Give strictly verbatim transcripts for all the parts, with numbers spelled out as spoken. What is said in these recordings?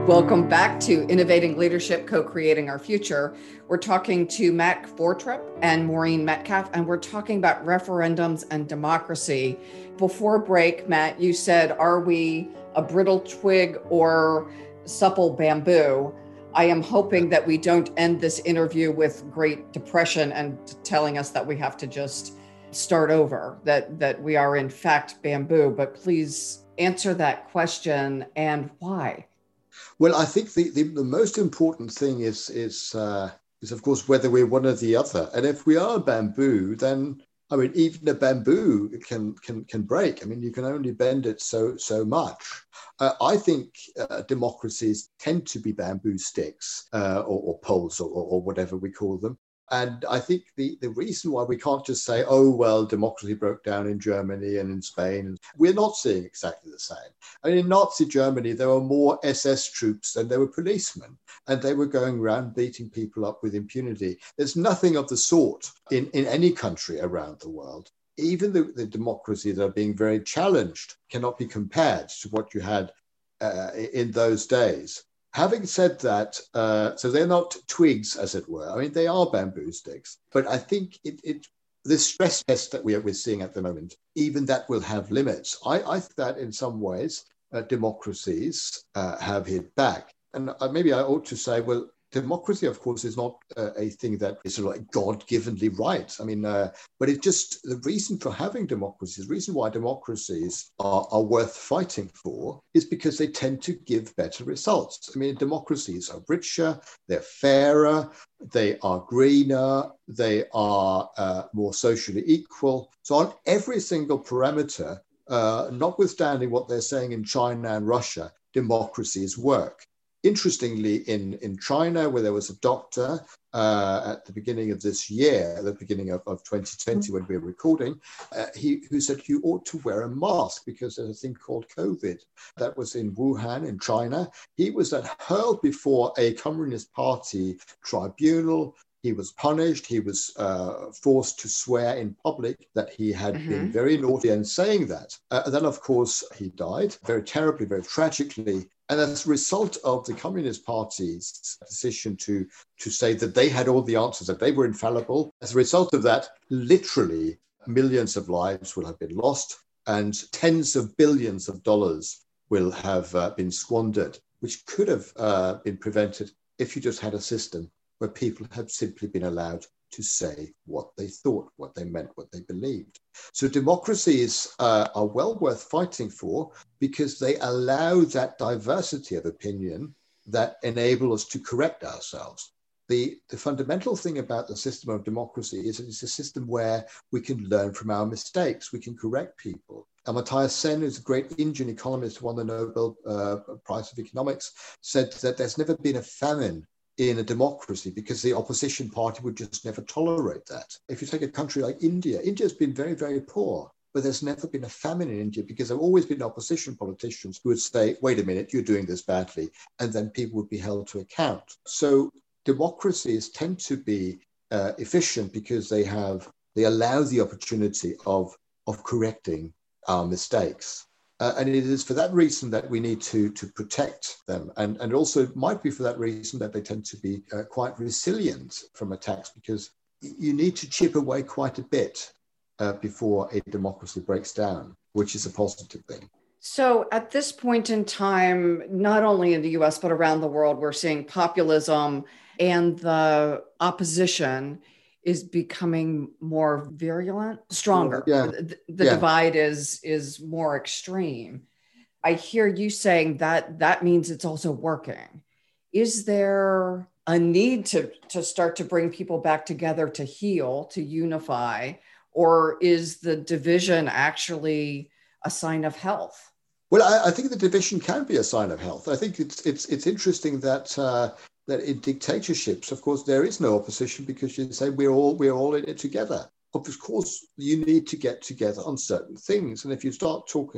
Welcome back to Innovating Leadership, Co-Creating Our Future. We're talking to Matt Fortrup and Maureen Metcalf, and we're talking about referendums and democracy. Before break, Matt, you said, are we a brittle twig or supple bamboo? I am hoping that we don't end this interview with Great Depression and telling us that we have to just start over, that, that we are in fact bamboo, but please answer that question and why. Well, I think the, the, the most important thing is is uh, is of course whether we're one or the other. And if we are bamboo, then I mean even a bamboo can can can break. I mean you can only bend it so so much. Uh, I think uh, democracies tend to be bamboo sticks uh, or, or poles or, or whatever we call them. And I think the, the reason why we can't just say, oh, well, democracy broke down in Germany and in Spain, we're not seeing exactly the same. I mean, in Nazi Germany, there were more S S troops than there were policemen, and they were going around beating people up with impunity. There's nothing of the sort in, in any country around the world. Even the, the democracies that are being very challenged cannot be compared to what you had uh, in those days. Having said that, uh, so they're not twigs, as it were. I mean, they are bamboo sticks. But I think it, it the stress test that we are, we're seeing at the moment, even that will have limits. I, I think that in some ways, uh, democracies uh, have hit back. And uh, maybe I ought to say, well, democracy, of course, is not uh, a thing that is sort of like God-givenly right. I mean, uh, but it's just the reason for having democracies, the reason why democracies are, are worth fighting for is because they tend to give better results. I mean, democracies are richer, they're fairer, they are greener, they are uh, more socially equal. So on every single parameter, uh, notwithstanding what they're saying in China and Russia, democracies work. Interestingly, in, in China, where there was a doctor uh, at the beginning of this year, at the beginning of, of twenty twenty, when we were recording, uh, he who said you ought to wear a mask because there's a thing called COVID. That was in Wuhan, in China. He was then hurled before a Communist Party tribunal. He was punished. He was uh, forced to swear in public that he had mm-hmm. been very naughty and saying that. Uh, and then, of course, he died very terribly, very tragically. And as a result of the Communist Party's decision to, to say that they had all the answers, that they were infallible, as a result of that, literally millions of lives will have been lost and tens of billions of dollars will have uh, been squandered, which could have uh, been prevented if you just had a system where people had simply been allowed to say what they thought, what they meant, what they believed. So democracies uh, are well worth fighting for because they allow that diversity of opinion that enable us to correct ourselves. The, the fundamental thing about the system of democracy is that it's a system where we can learn from our mistakes, we can correct people. Amartya Sen, who's a great Indian economist who won the Nobel uh, Prize of Economics, said that there's never been a famine in a democracy because the opposition party would just never tolerate that. If you take a country like India, India's been very, very poor, but there's never been a famine in India because there have always been opposition politicians who would say, wait a minute, you're doing this badly, and then people would be held to account. So democracies tend to be uh, efficient because they have, they allow the opportunity of, of correcting our mistakes. Uh, and it is for that reason that we need to, to protect them. And, and also it might be for that reason that they tend to be uh, quite resilient from attacks because you need to chip away quite a bit uh, before a democracy breaks down, which is a positive thing. So at this point in time, not only in the U S, but around the world, we're seeing populism and the opposition is becoming more virulent, stronger. Yeah. The, the yeah. divide is, is more extreme. I hear you saying that that means it's also working. Is there a need to, to start to bring people back together to heal, to unify, or is the division actually a sign of health? Well, I, I think the division can be a sign of health. I think it's it's it's interesting that uh, that in dictatorships, of course, there is no opposition because you say we're all we're all in it together. Of course, you need to get together on certain things, and if you start talking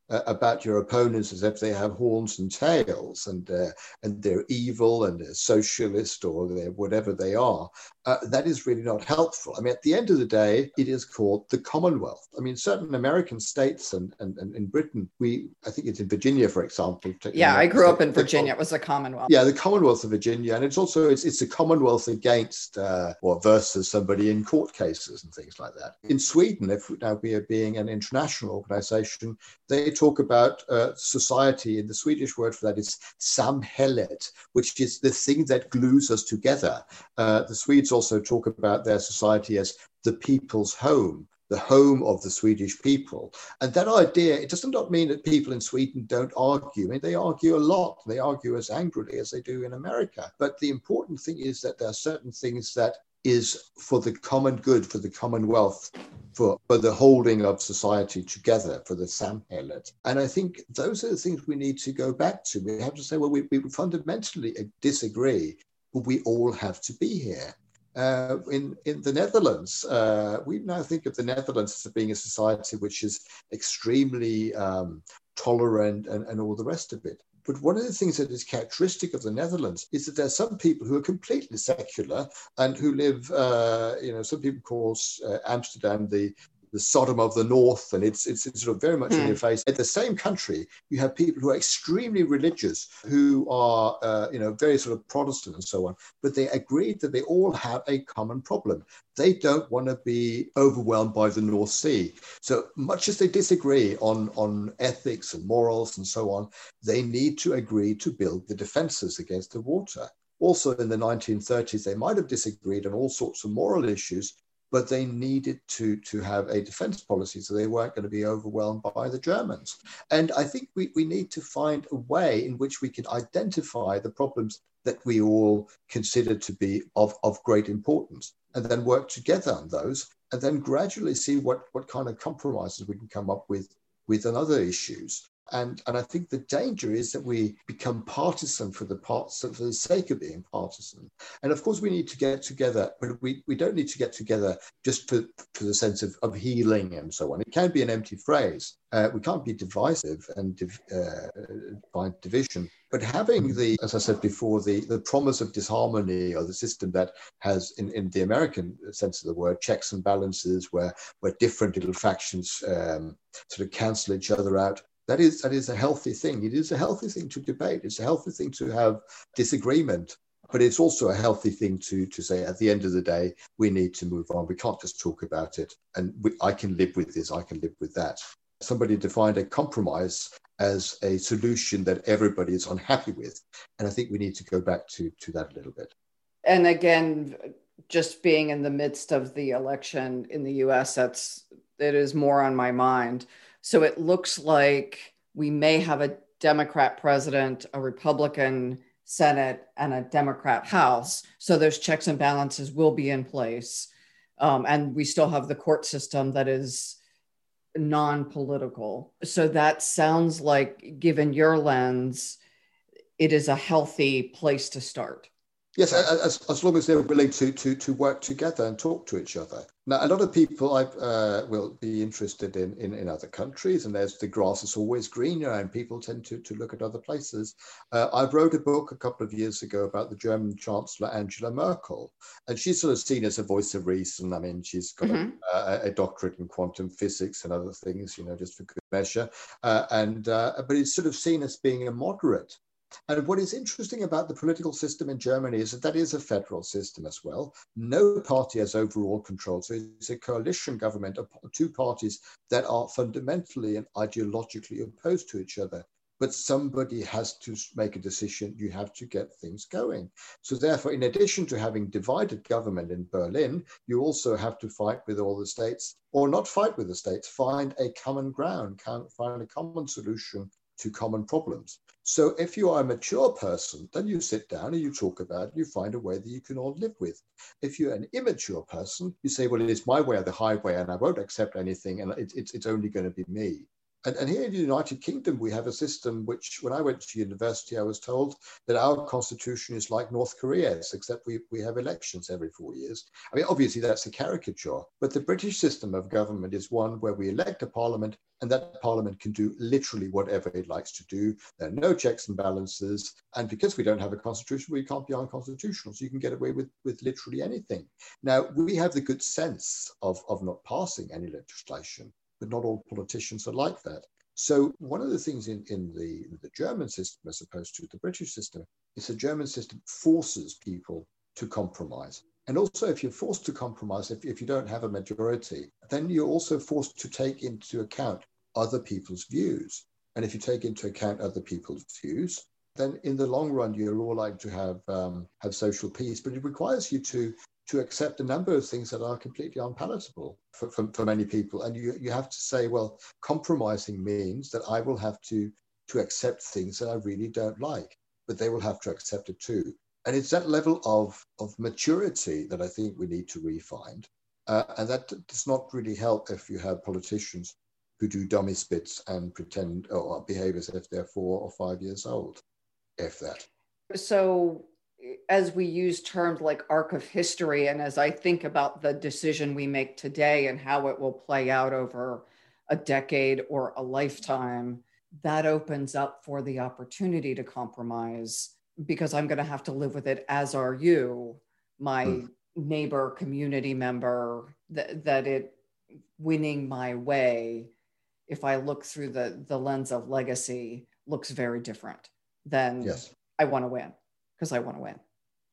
uh, about your opponents as if they have horns and tails and uh, and they're evil and they're socialist or they're whatever they are, uh, that is really not helpful. I mean, at the end of the day, it is called the Commonwealth. I mean, certain American states and and, and in Britain, we I think it's in Virginia, for example. Yeah, I grew up in Virginia. It was the Commonwealth. Yeah, the Commonwealth of Virginia, and it's also it's it's a Commonwealth against uh, or versus somebody in court cases and things like that. In Sweden, if now we are being an international organization, they talk about uh, society, and the Swedish word for that is samhället, which is the thing that glues us together. Uh, the Swedes also talk about their society as the people's home, the home of the Swedish people. And that idea, it does not mean that people in Sweden don't argue. I mean, they argue a lot. They argue as angrily as they do in America. But the important thing is that there are certain things that is for the common good, for the commonwealth, for, for the holding of society together, for the samhället. And I think those are the things we need to go back to. We have to say, well, we, we fundamentally disagree, but we all have to be here. Uh, in, in the Netherlands, uh, we now think of the Netherlands as being a society which is extremely um, tolerant and, and all the rest of it. But one of the things that is characteristic of the Netherlands is that there are some people who are completely secular and who live, uh, you know, some people call uh, Amsterdam the the Sodom of the North, and it's, it's, it's sort of very much mm. in your face. At the same country, you have people who are extremely religious, who are, uh, you know, very sort of Protestant and so on, but they agreed that they all have a common problem. They don't want to be overwhelmed by the North Sea. So much as they disagree on, on ethics and morals and so on, they need to agree to build the defenses against the water. Also in the nineteen thirties, they might have disagreed on all sorts of moral issues, but they needed to, to have a defense policy, so they weren't going to be overwhelmed by the Germans. And I think we, we need to find a way in which we can identify the problems that we all consider to be of, of great importance, and then work together on those, and then gradually see what, what kind of compromises we can come up with with on other issues. And, and I think the danger is that we become partisan for the parts for the sake of being partisan. And of course, we need to get together, but we, we don't need to get together just for, for the sense of, of healing and so on. It can be an empty phrase. Uh, we can't be divisive and div, uh, find division. But having the, as I said before, the, the promise of disharmony, or the system that has, in, in the American sense of the word, checks and balances, where, where different little factions um, sort of cancel each other out, That is, that is a healthy thing. It is a healthy thing to debate. It's a healthy thing to have disagreement, but it's also a healthy thing to, to say at the end of the day, we need to move on. We can't just talk about it. And we, I can live with this. I can live with that. Somebody defined a compromise as a solution that everybody is unhappy with. And I think we need to go back to, to that a little bit. And again, just being in the midst of the election in the U S, that's, it is more on my mind. So it looks like we may have a Democrat president, a Republican Senate, and a Democrat House. So those checks and balances will be in place. Um, and we still have the court system that is non-political. So that sounds like, given your lens, it is a healthy place to start. Yes, as, as long as they're willing to, to, to work together and talk to each other. Now, a lot of people I, uh, will be interested in, in, in other countries, and there's the grass is always greener, and people tend to, to look at other places. Uh, I wrote a book a couple of years ago about the German Chancellor Angela Merkel, and she's sort of seen as a voice of reason. I mean, she's got mm-hmm. a, a doctorate in quantum physics and other things, you know, just for good measure. Uh, and uh, but it's sort of seen as being a moderate. And what is interesting about the political system in Germany is that that is a federal system as well. No party has overall control. So it's a coalition government of two parties that are fundamentally and ideologically opposed to each other. But somebody has to make a decision. You have to get things going. So therefore, in addition to having divided government in Berlin, you also have to fight with all the states, or not fight with the states, find a common ground, find a common solution to common problems. So if you are a mature person, then you sit down and you talk about it, you find a way that you can all live with. If you're an immature person, you say, well, it is my way or the highway, and I won't accept anything, and it, it's, it's only going to be me. And, and here in the United Kingdom, we have a system which, when I went to university, I was told that our constitution is like North Korea's, except we, we have elections every four years. I mean, obviously, that's a caricature, but the British system of government is one where we elect a parliament, and that parliament can do literally whatever it likes to do. There are no checks and balances. And because we don't have a constitution, we can't be unconstitutional. So you can get away with, with literally anything. Now, we have the good sense of, of not passing any legislation, but not all politicians are like that. So one of the things in, in, the, in the German system, as opposed to the British system, is the German system forces people to compromise. And also, if you're forced to compromise, if, if you don't have a majority, then you're also forced to take into account other people's views. And if you take into account other people's views, then in the long run, you're all like to have, um, have social peace. But it requires you to to accept a number of things that are completely unpalatable for, for, for many people. And you, you have to say, well, compromising means that I will have to, to accept things that I really don't like, but they will have to accept it too. And it's that level of, of maturity that I think we need to refine. Uh, and that does not really help if you have politicians who do dummy spits and pretend or behave as if they're four or five years old, if that. So as we use terms like arc of history, and as I think about the decision we make today and how it will play out over a decade or a lifetime, that opens up for the opportunity to compromise, because I'm going to have to live with it, as are you, my mm. neighbor, community member, that, that it winning my way, if I look through the, the lens of legacy, looks very different than yes. I want to win. Because I want to win.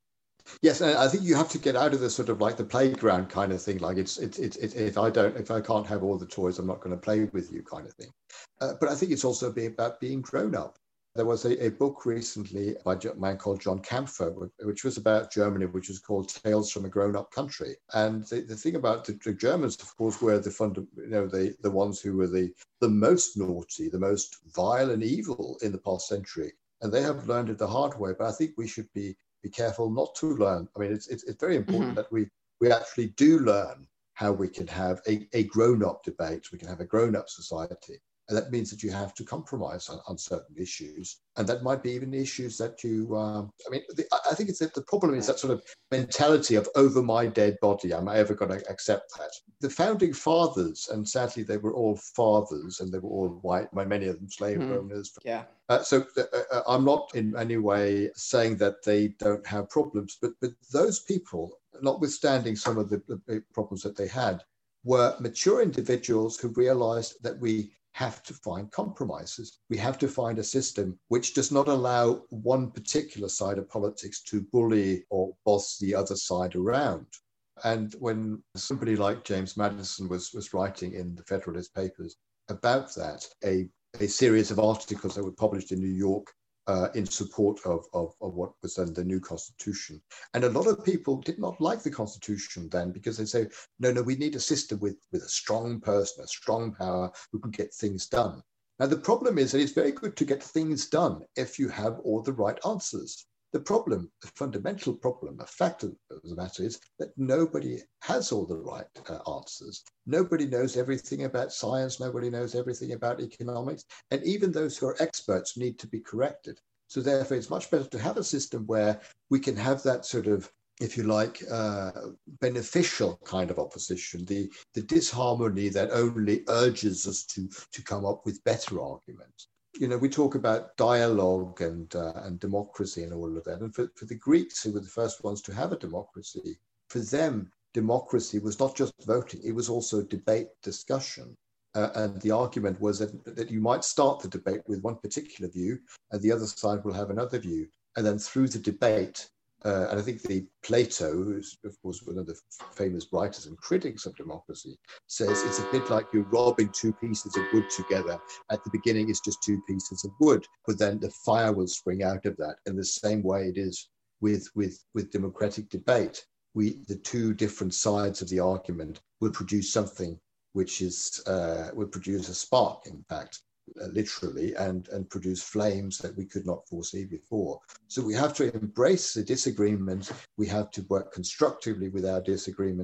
Yes, and I think you have to get out of the sort of like the playground kind of thing. Like it's it's it's it, if I don't if I can't have all the toys, I'm not going to play with you kind of thing. Uh, but I think it's also be about being grown up. There was a, a book recently by a man called John Kampfer, which was about Germany, which was called Tales from a Grown-Up Country. And the, the thing about the, the Germans, of course, were the fund, you know, the the ones who were the the most naughty, the most vile and evil in the past century. And they have learned it the hard way, but I think we should be be careful not to learn. I mean, it's it's, it's very important mm-hmm. that we we actually do learn how we can have a, a grown-up debate, we can have a grown-up society. And that means that you have to compromise on, on certain issues. And that might be even issues that you, um, I mean, the, I think it's that the problem is that sort of mentality of over my dead body, am I ever going to accept that? The founding fathers, and sadly they were all fathers and they were all white, many of them slave mm-hmm. owners. Yeah. Uh, so uh, I'm not in any way saying that they don't have problems, but, but those people, notwithstanding some of the, the problems that they had, were mature individuals who realized that we have to find compromises. We have to find a system which does not allow one particular side of politics to bully or boss the other side around. And when somebody like James Madison was, was writing in the Federalist Papers about that, a, a series of articles that were published in New York uh, in support of, of, of what was then the new Constitution. And a lot of people did not like the Constitution then, because they say, no, no, we need a system with, with a strong person, a strong power who can get things done. Now, the problem is that it's very good to get things done if you have all the right answers. The problem, the fundamental problem, the fact of the matter is that nobody has all the right uh, answers. Nobody knows everything about science. Nobody knows everything about economics. And even those who are experts need to be corrected. So therefore, it's much better to have a system where we can have that sort of, if you like, uh, beneficial kind of opposition, the, the disharmony that only urges us to, to come up with better arguments. You know, we talk about dialogue and uh, and democracy and all of that. And for, for the Greeks, who were the first ones to have a democracy, for them, democracy was not just voting, it was also debate, discussion. Uh, and the argument was that, that you might start the debate with one particular view and the other side will have another view. And then through the debate, uh, and I think the Plato, who's of course one of the famous writers and critics of democracy, says it's a bit like you're robbing two pieces of wood together. At the beginning, it's just two pieces of wood, but then the fire will spring out of that. In the same way it is with, with, with democratic debate. We, the two different sides of the argument will produce something which is, uh, will produce a spark, in fact, uh, literally, and, and produce flames that we could not foresee before. So we have to embrace the disagreements. We have to work constructively with our disagreements,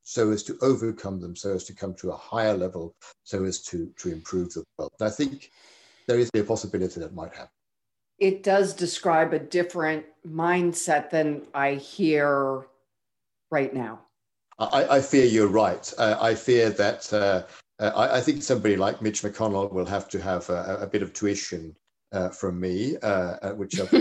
so as to overcome them, so as to come to a higher level, so as to, to improve the world. And I think there is a possibility that might happen. It does describe a different mindset than I hear right now. I, I fear you're right. Uh, I fear that uh, uh, I, I think somebody like Mitch McConnell will have to have a, a bit of tuition uh, from me, uh, which I've,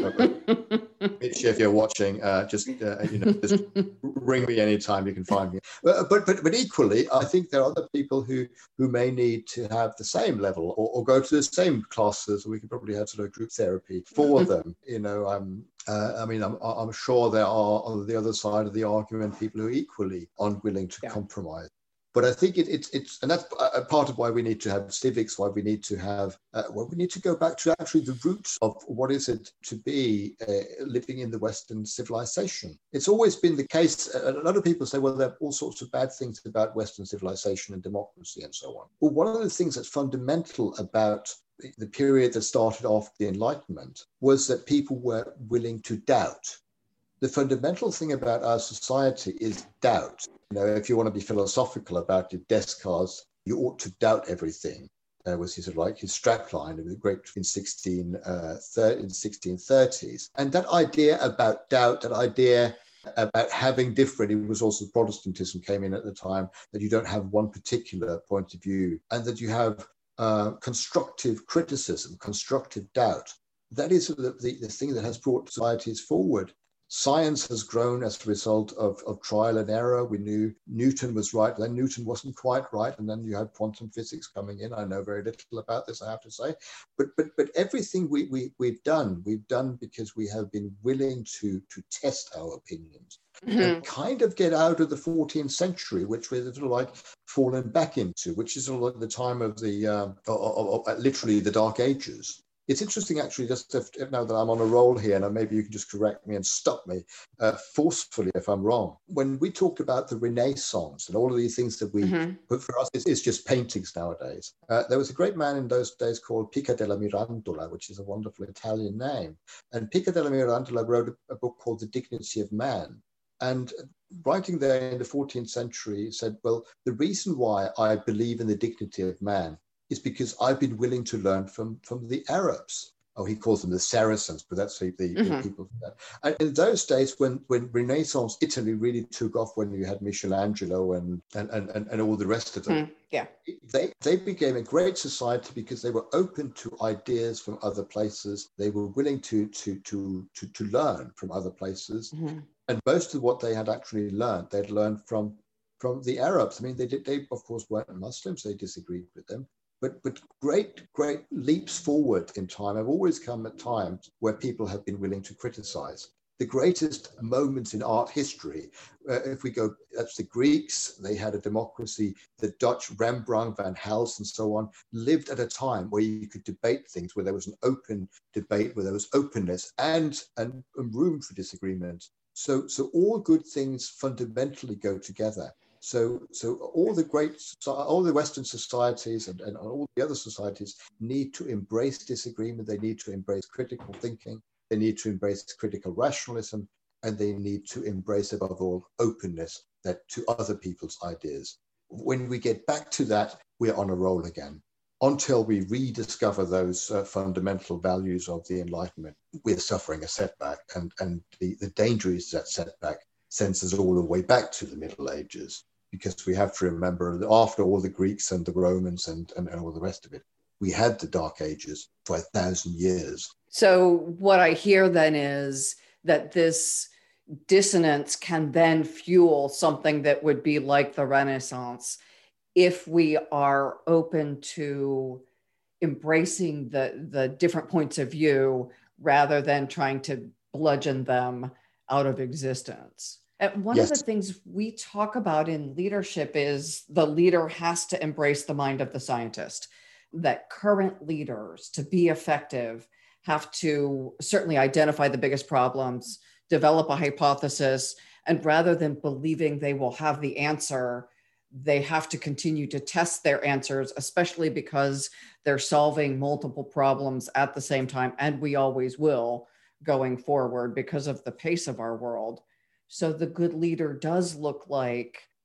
Mitch, if you're watching, uh, just uh, you know, just ring me anytime. You can find me. But, but but but equally, I think there are other people who who may need to have the same level or, or go to the same classes. We could probably have sort of group therapy for them. You know, um, uh, I mean, I'm I'm sure there are on the other side of the argument people who are equally unwilling to yeah. compromise. But I think it, it's, it's, and that's a part of why we need to have civics, why we need to have, uh, well, we need to go back to actually the roots of what is it to be uh, living in the Western civilization. It's always been the case. A lot of people say, well, there are all sorts of bad things about Western civilization and democracy and so on. Well, one of the things that's fundamental about the period that started off the Enlightenment was that people were willing to doubt. The fundamental thing about our society is doubt. You know, if you want to be philosophical about it, Descartes, you ought to doubt everything. That was his, like his strapline in the great in sixteen in sixteen thirties. And that idea about doubt, that idea about having different, it was also Protestantism came in at the time, that you don't have one particular point of view, and that you have uh, constructive criticism, constructive doubt. That is the, the, the thing that has brought societies forward. Science has grown as a result of, of trial and error. We knew Newton was right, then Newton wasn't quite right, and then you had quantum physics coming in. I know very little about this, I have to say. But but but everything we, we, we've done, we've done because we have been willing to, to test our opinions. Mm-hmm. And kind of get out of the fourteenth century, which we're sort of like fallen back into, which is sort of like the time of the, um, of, of, of, literally the Dark Ages. It's interesting, actually, just if, if now that I'm on a roll here, and maybe you can just correct me and stop me uh, forcefully if I'm wrong. When we talked about the Renaissance and all of these things that we, mm-hmm. but for us, it's, it's just paintings nowadays. Uh, there was a great man in those days called Pica della Mirandola, which is a wonderful Italian name. And Pica della Mirandola wrote a, a book called The Dignity of Man. And writing there in the fourteenth century said, well, the reason why I believe in the dignity of man is because I've been willing to learn from, from the Arabs. Oh, he calls them the Saracens, but that's the, the, mm-hmm. the people. And in those days, when, when Renaissance Italy really took off, when you had Michelangelo and and, and, and all the rest of them, mm, yeah, they, they became a great society because they were open to ideas from other places. They were willing to, to, to, to, to learn from other places. Mm-hmm. And most of what they had actually learned, they'd learned from, from the Arabs. I mean, they, did, they, of course, weren't Muslims. They disagreed with them. But, but great, great leaps forward in time have always come at times where people have been willing to criticize. The greatest moments in art history, uh, if we go, that's the Greeks, they had a democracy. The Dutch, Rembrandt, Van Hals, and so on, lived at a time where you could debate things, where there was an open debate, where there was openness and, and, and room for disagreement. So, so all good things fundamentally go together. So, so all the great, all the Western societies and, and all the other societies need to embrace disagreement. They need to embrace critical thinking. They need to embrace critical rationalism, and they need to embrace, above all, openness that to other people's ideas. When we get back to that, we're on a roll again. Until we rediscover those uh, fundamental values of the Enlightenment, we're suffering a setback, and and the, the danger is that setback sends us all the way back to the Middle Ages. Because we have to remember that after all the Greeks and the Romans and, and, and all the rest of it, we had the Dark Ages for a thousand years. So what I hear then is that this dissonance can then fuel something that would be like the Renaissance if we are open to embracing the, the different points of view rather than trying to bludgeon them out of existence. And one yes. of the things we talk about in leadership is the leader has to embrace the mind of the scientist, that current leaders, to be effective, have to certainly identify the biggest problems, develop a hypothesis, and rather than believing they will have the answer, they have to continue to test their answers, especially because they're solving multiple problems at the same time, and we always will going forward because of the pace of our world. So the good leader does look like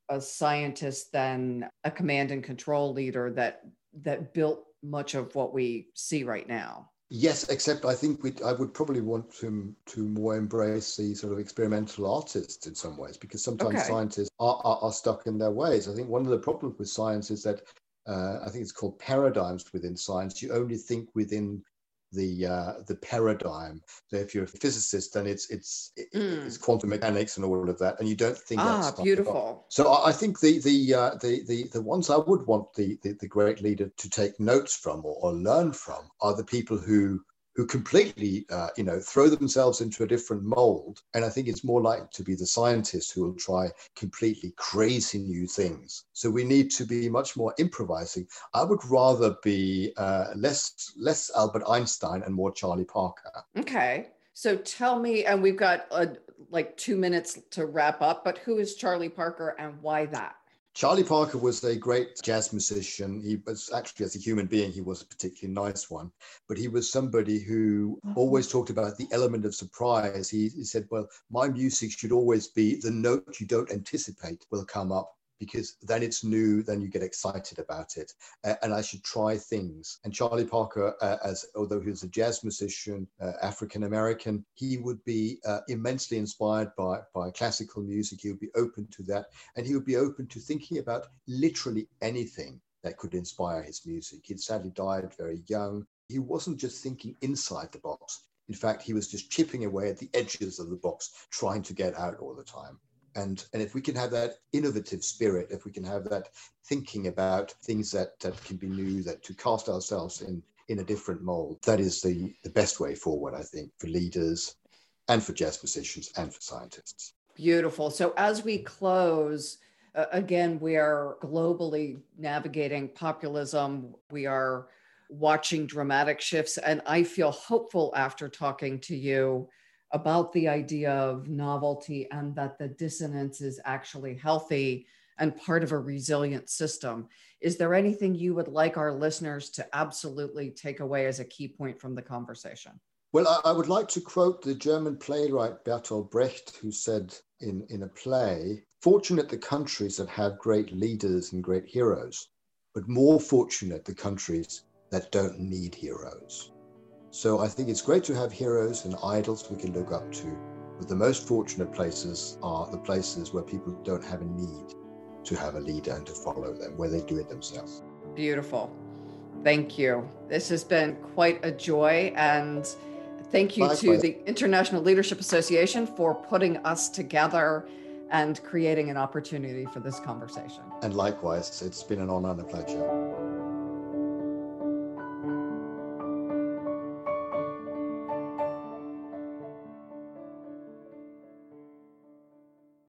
a scientist than a command and control leader that that built much of what we see right now. Yes, except I think we I would probably want to to more embrace the sort of experimental artists in some ways, because sometimes Okay. scientists are, are, are stuck in their ways. I think one of the problems with science is that uh, I think it's called paradigms within science. You only think within the uh, the paradigm. So if you're a physicist, then it's it's it's Mm. quantum mechanics and all of that, and you don't think Ah, outside the box. beautiful. So I I think the the uh, the the the ones I would want the the, the great leader to take notes from, or, or learn from, are the people who who completely, uh, you know, throw themselves into a different mold. And I think it's more likely to be the scientists who will try completely crazy new things. So we need to be much more improvising. I would rather be uh, less less Albert Einstein and more Charlie Parker. Okay. So tell me, and we've got uh, like two minutes to wrap up, but who is Charlie Parker and why that? Charlie Parker was a great jazz musician. He was actually, as a human being, he was a particularly nice one, but he was somebody who always talked about the element of surprise. He, he said, well, my music should always be the note you don't anticipate will come up, because then it's new, then you get excited about it. Uh, and I should try things. And Charlie Parker, uh, as although he was a jazz musician, uh, African-American, he would be uh, immensely inspired by, by classical music. He would be open to that. And he would be open to thinking about literally anything that could inspire his music. He'd sadly died very young. He wasn't just thinking inside the box. In fact, he was just chipping away at the edges of the box, trying to get out all the time. And, and if we can have that innovative spirit, if we can have that thinking about things that, that can be new, that to cast ourselves in, in a different mold, that is the, the best way forward, I think, for leaders and for jazz musicians and for scientists. Beautiful. So as we close, uh, again, we are globally navigating populism. We are watching dramatic shifts. And I feel hopeful after talking to you about the idea of novelty and that the dissonance is actually healthy and part of a resilient system. Is there anything you would like our listeners to absolutely take away as a key point from the conversation? Well, I, I would like to quote the German playwright Bertolt Brecht, who said in, in a play, "Fortunate the countries that have great leaders and great heroes, but more fortunate the countries that don't need heroes." So I think it's great to have heroes and idols we can look up to, but the most fortunate places are the places where people don't have a need to have a leader and to follow them, where they do it themselves. Beautiful. Thank you. This has been quite a joy, and thank you Likewise. to the International Leadership Association for putting us together and creating an opportunity for this conversation. And likewise, it's been an honor and a pleasure.